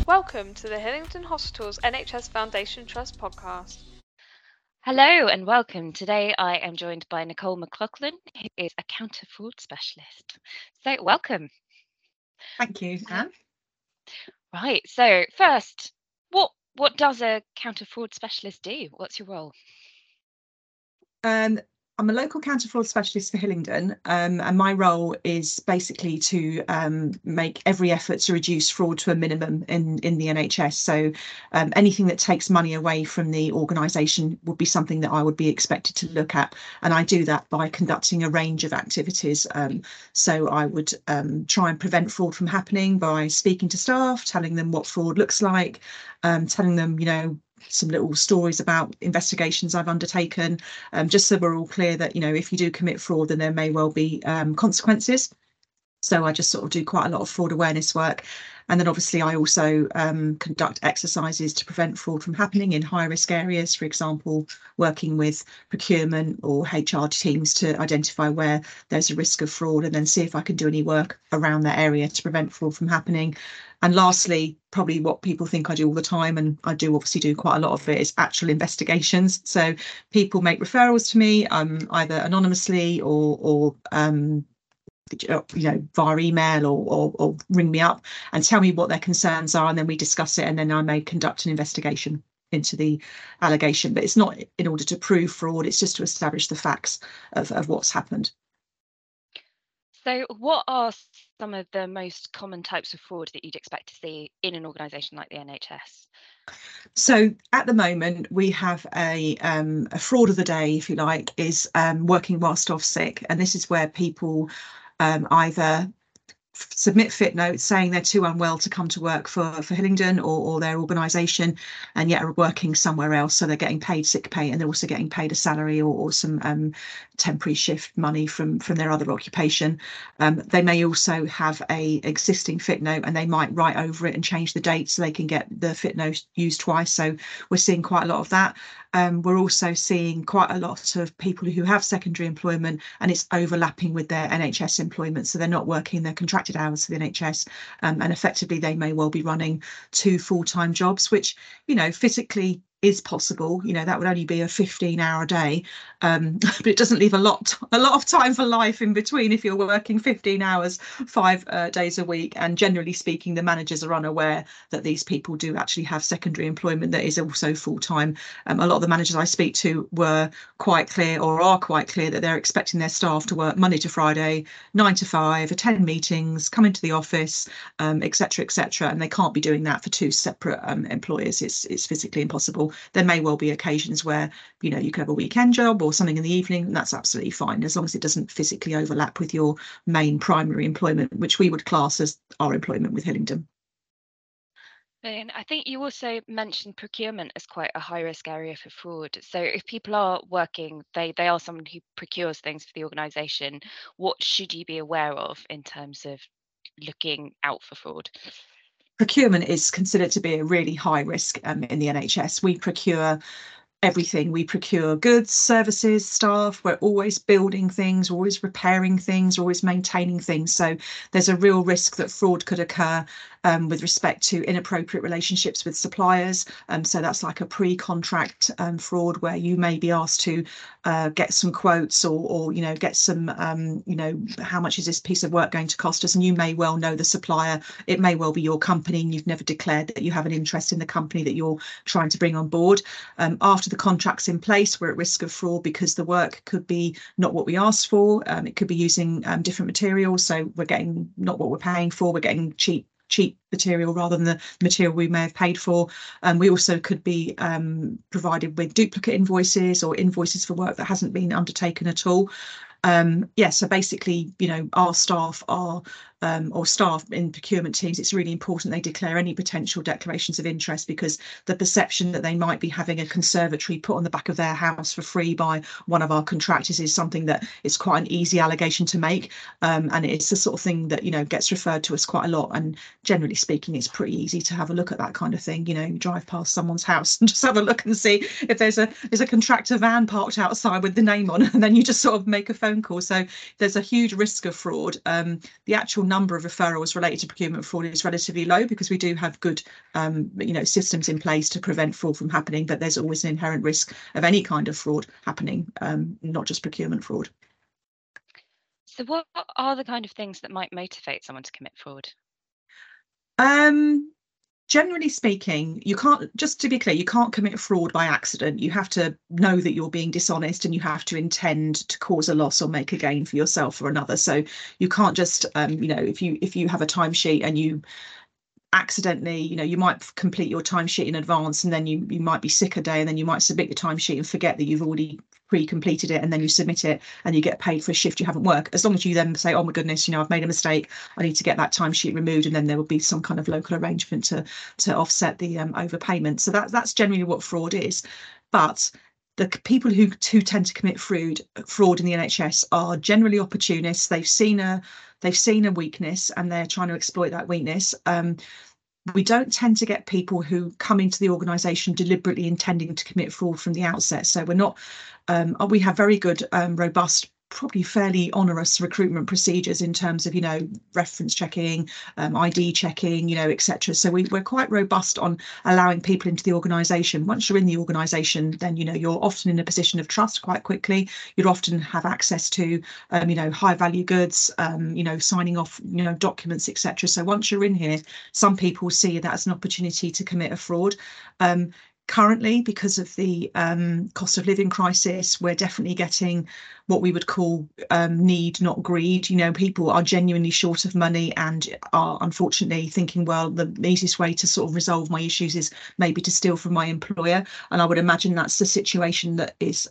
Welcome to the Hillingdon Hospitals NHS Foundation Trust podcast. Hello and welcome. Today I am joined by Nicole McLaughlin, who is a counter fraud specialist. So welcome. Thank you, Anne. Right, so first, what does a counter fraud specialist do? What's your role? I'm a local counter fraud specialist for Hillingdon, and my role is basically to make every effort to reduce fraud to a minimum in the NHS. So anything that takes money away from the organisation would be something that I would be expected to look at, and I do that by conducting a range of activities. So I would try and prevent fraud from happening by speaking to staff, telling them what fraud looks like, telling them, some little stories about investigations I've undertaken, just so we're all clear that, if you do commit fraud, then there may well be consequences. So I just sort of do quite a lot of fraud awareness work. And then obviously I also conduct exercises to prevent fraud from happening in high risk areas, for example, working with procurement or HR teams to identify where there's a risk of fraud and then see if I can do any work around that area to prevent fraud from happening. And lastly, probably what people think I do all the time, and I do obviously do quite a lot of it, is actual investigations. So people make referrals to me either anonymously or via email or ring me up and tell me what their concerns are, and then we discuss it, and then I may conduct an investigation into the allegation. But it's not in order to prove fraud, it's just to establish the facts of what's happened. So what are some of the most common types of fraud that you'd expect to see in an organisation like the NHS? So at the moment, we have a fraud of the day, if you like, is working whilst off sick. And this is where people either submit fit notes saying they're too unwell to come to work for Hillingdon or their organisation, and yet are working somewhere else. So they're getting paid sick pay, and they're also getting paid a salary or some temporary shift money from their other occupation. They may also have a existing fit note, and they might write over it and change the date so they can get the fit note used twice. So we're seeing quite a lot of that. We're also seeing quite a lot of people who have secondary employment and it's overlapping with their NHS employment. So they're not working their contracted hours for the NHS, and effectively they may well be running 2 full-time jobs, which, physically is possible. That would only be a 15-hour day, but it doesn't leave a lot of time for life in between if you're working 15 hours 5 days a week. And generally speaking, the managers are unaware that these people do actually have secondary employment that is also full-time. A lot of the managers I speak to were quite clear, or are quite clear, that they're expecting their staff to work Monday to Friday, 9 to 5, attend meetings, come into the office, etc., and they can't be doing that for 2 separate employers. It's physically impossible. There may well be occasions where you could have a weekend job or something in the evening, and that's absolutely fine as long as it doesn't physically overlap with your main primary employment, which we would class as our employment with Hillingdon. And I think you also mentioned procurement as quite a high risk area for fraud. So if people are working, they are someone who procures things for the organisation, what should you be aware of in terms of looking out for fraud? Procurement is considered to be a really high risk in the NHS. We procure everything. We procure goods, services, staff. We're always building things, we're always repairing things, we're always maintaining things. So there's a real risk that fraud could occur with respect to inappropriate relationships with suppliers. So that's like a pre-contract fraud where you may be asked to get some quotes or get some, how much is this piece of work going to cost us? And you may well know the supplier. It may well be your company and you've never declared that you have an interest in the company that you're trying to bring on board. After the contract's in place, we're at risk of fraud because the work could be not what we asked for. It could be using different materials. So we're getting not what we're paying for, we're getting cheap material rather than the material we may have paid for. We also could be provided with duplicate invoices or invoices for work that hasn't been undertaken at all. So basically, our staff are or staff in procurement teams, it's really important they declare any potential declarations of interest, because the perception that they might be having a conservatory put on the back of their house for free by one of our contractors is something that is quite an easy allegation to make, and it's the sort of thing that gets referred to us quite a lot. And generally speaking, it's pretty easy to have a look at that kind of thing. You drive past someone's house and just have a look and see if there's a contractor van parked outside with the name on, and then you just sort of make a phone call. So there's a huge risk of fraud. The actual number of referrals related to procurement fraud is relatively low, because we do have good systems in place to prevent fraud from happening, but there's always an inherent risk of any kind of fraud happening, not just procurement fraud. So what are the kind of things that might motivate someone to commit fraud? Generally speaking, you can't, just to be clear, you can't commit fraud by accident. You have to know that you're being dishonest, and you have to intend to cause a loss or make a gain for yourself or another. So you can't just, if you have a timesheet and you accidentally, you might complete your timesheet in advance, and then you might be sick a day, and then you might submit your timesheet and forget that you've already pre-completed it, and then you submit it and you get paid for a shift you haven't worked. As long as you then say, oh my goodness, I've made a mistake, I need to get that timesheet removed, and then there will be some kind of local arrangement to offset the overpayment. So that's generally what fraud is. But the people who tend to commit fraud in the NHS are generally opportunists. They've seen a weakness and they're trying to exploit that weakness. We don't tend to get people who come into the organisation deliberately intending to commit fraud from the outset. So we're not, we have very good, robust, probably fairly onerous recruitment procedures in terms of, reference checking, ID checking, etc. So we're quite robust on allowing people into the organisation. Once you're in the organisation, then, you're often in a position of trust quite quickly. You'd often have access to, high value goods, signing off, documents, etc. So once you're in here, some people see that as an opportunity to commit a fraud. Currently, because of the cost of living crisis, we're definitely getting what we would call need, not greed. People are genuinely short of money and are unfortunately thinking, well, the easiest way to sort of resolve my issues is maybe to steal from my employer. And I would imagine that's the situation that is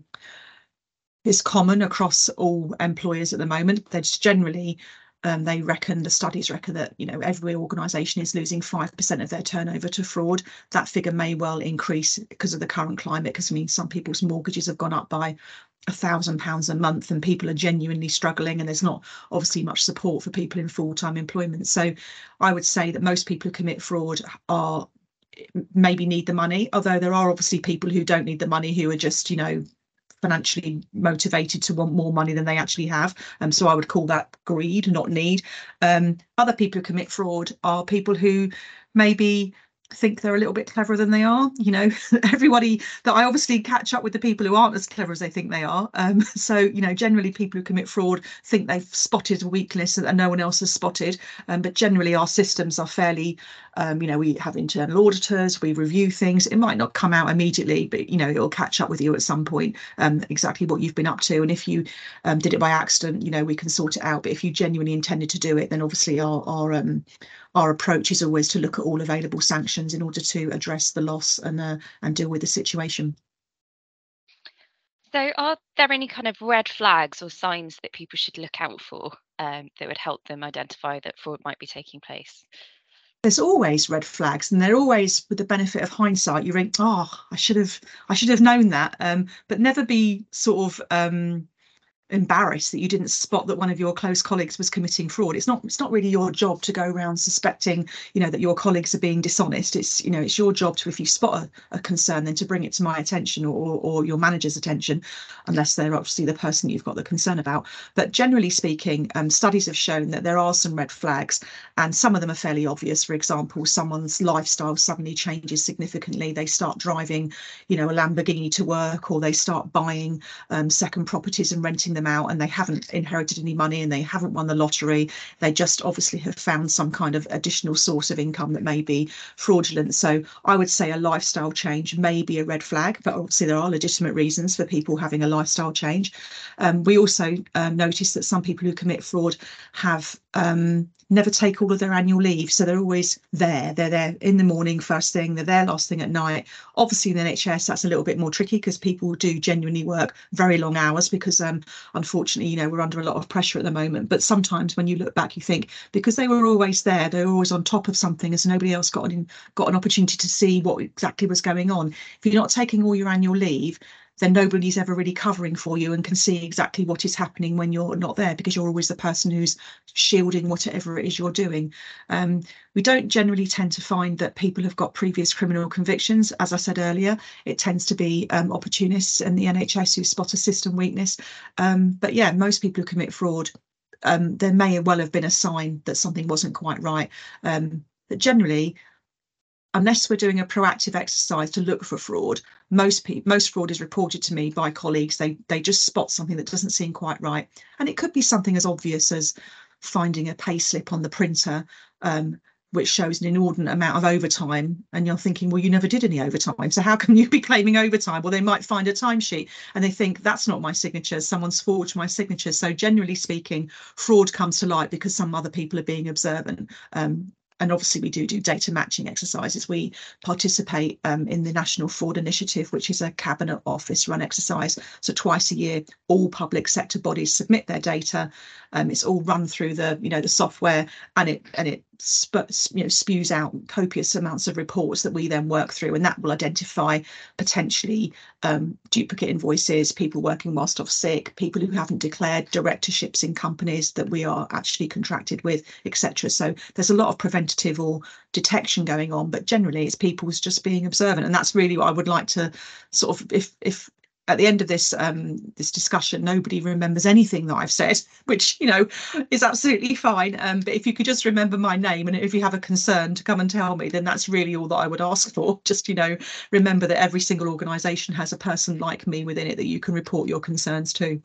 common across all employers at the moment. There's generally the studies reckon that every organisation is losing 5% of their turnover to fraud. That figure may well increase because of the current climate, because some people's mortgages have gone up by £1,000 a month, and people are genuinely struggling, and there's not obviously much support for people in full-time employment. So I would say that most people who commit fraud maybe need the money, although there are obviously people who don't need the money, who are just financially motivated to want more money than they actually have. So I would call that greed, not need. Other people who commit fraud are people who maybe think they're a little bit cleverer than they are. Everybody that I obviously catch up with the people who aren't as clever as they think they are. So generally people who commit fraud think they've spotted a weakness that no one else has spotted. But generally our systems are fairly, we have internal auditors, we review things. It might not come out immediately, but it'll catch up with you at some point, exactly what you've been up to. And if you did it by accident, we can sort it out. But if you genuinely intended to do it, then obviously our approach is always to look at all available sanctions in order to address the loss and deal with the situation. So are there any kind of red flags or signs that people should look out for that would help them identify that fraud might be taking place? There's always red flags, and they're always, with the benefit of hindsight, you think, oh, I should have known that, but never be sort of embarrassed that you didn't spot that one of your close colleagues was committing fraud. It's not really your job to go around suspecting that your colleagues are being dishonest. It's it's your job to, if you spot a concern, then to bring it to my attention or your manager's attention, unless they're obviously the person you've got the concern about. But generally speaking, studies have shown that there are some red flags, and some of them are fairly obvious. For example, someone's lifestyle suddenly changes significantly. They start driving a Lamborghini to work, or they start buying second properties and renting them out, and they haven't inherited any money and they haven't won the lottery. They just obviously have found some kind of additional source of income that may be fraudulent. So I would say a lifestyle change may be a red flag, but obviously there are legitimate reasons for people having a lifestyle change. We also notice that some people who commit fraud have never take all of their annual leave. So they're always there. They're there in the morning, first thing, they're there last thing at night. Obviously in the NHS, that's a little bit more tricky because people do genuinely work very long hours because unfortunately, we're under a lot of pressure at the moment. But sometimes when you look back, you think because they were always there, they were always on top of something, as nobody else got an opportunity to see what exactly was going on. If you're not taking all your annual leave, then nobody's ever really covering for you and can see exactly what is happening when you're not there, because you're always the person who's shielding whatever it is you're doing. We don't generally tend to find that people have got previous criminal convictions. As I said earlier, it tends to be opportunists in the NHS who spot a system weakness. But yeah, most people who commit fraud there may well have been a sign that something wasn't quite right. But generally, unless we're doing a proactive exercise to look for fraud, most fraud is reported to me by colleagues. They just spot something that doesn't seem quite right, and it could be something as obvious as finding a pay slip on the printer which shows an inordinate amount of overtime, and you're thinking, well, you never did any overtime, so how can you be claiming overtime? Well, they might find a timesheet and they think that's not my signature, someone's forged my signature. So generally speaking, fraud comes to light because some other people are being observant. And obviously we do data matching exercises. We participate in the National Fraud Initiative, which is a Cabinet Office run exercise. So twice a year, all public sector bodies submit their data. It's all run through the software, and it spews out copious amounts of reports that we then work through, and that will identify potentially duplicate invoices, people working whilst off sick, people who haven't declared directorships in companies that we are actually contracted with, etc. So there's a lot of preventative or detection going on, but generally it's people's just being observant, and that's really what I would like to sort of, if at the end of this this discussion nobody remembers anything that I've said, which is absolutely fine, but if you could just remember my name, and if you have a concern to come and tell me, then that's really all that I would ask for. Just remember that every single organisation has a person like me within it that you can report your concerns to.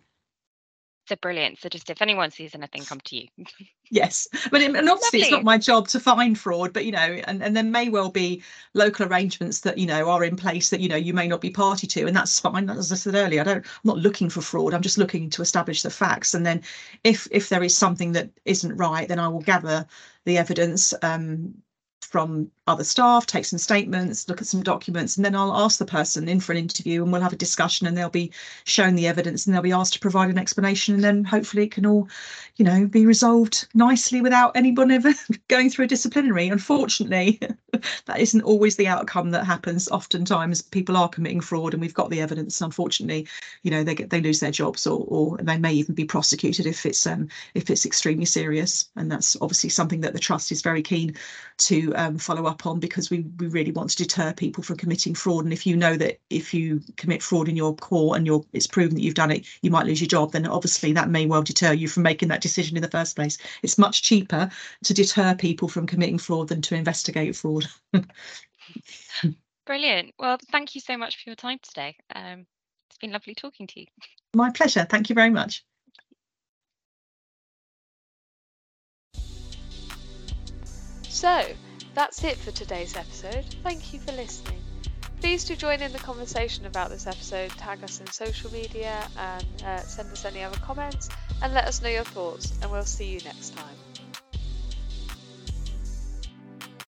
So brilliant. So just if anyone sees anything, come to you. Yes, but and obviously it's not my job to find fraud, but and there may well be local arrangements that are in place that you may not be party to, and that's fine. As I said earlier, I'm not looking for fraud. I'm just looking to establish the facts, and then if there is something that isn't right, then I will gather the evidence from other staff, take some statements, look at some documents, and then I'll ask the person in for an interview, and we'll have a discussion, and they'll be shown the evidence, and they'll be asked to provide an explanation, and then hopefully it can all be resolved nicely without anyone ever going through a disciplinary. Unfortunately, that isn't always the outcome that happens. Oftentimes people are committing fraud and we've got the evidence. Unfortunately, they lose their jobs, or they may even be prosecuted if it's extremely serious, and that's obviously something that the trust is very keen to follow up on, because we really want to deter people from committing fraud. And if you know that if you commit fraud in your core and it's proven that you've done it, you might lose your job, then obviously that may well deter you from making that decision in the first place. It's much cheaper to deter people from committing fraud than to investigate fraud. Brilliant. Well, thank you so much for your time today. It's been lovely talking to you. My pleasure. Thank you very much. So that's it for today's episode. Thank you for listening. Please do join in the conversation about this episode, tag us in social media, and send us any other comments, and let us know your thoughts, and we'll see you next time.